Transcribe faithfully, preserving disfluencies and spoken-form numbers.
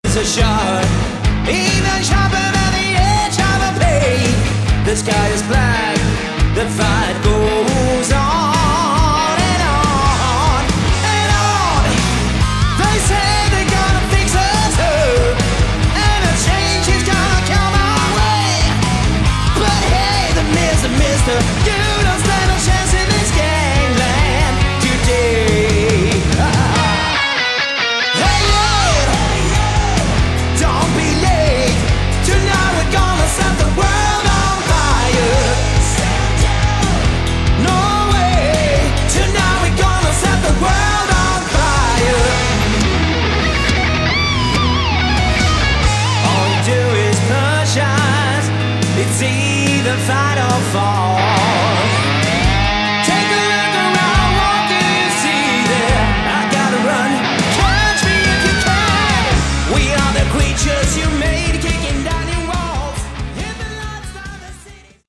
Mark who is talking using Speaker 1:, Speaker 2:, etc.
Speaker 1: a shot, even sharper than the edge of a blade. The sky is black, the fight goes on and on and on. They say they're gonna fix us up, and a change is gonna come our way. But hey, the mister, mister, you don't stand a chance in this gangland today. It's either fight or fall. Take a look around, what do you see there? I gotta run, catch me if you can. We are the creatures you made, kicking down.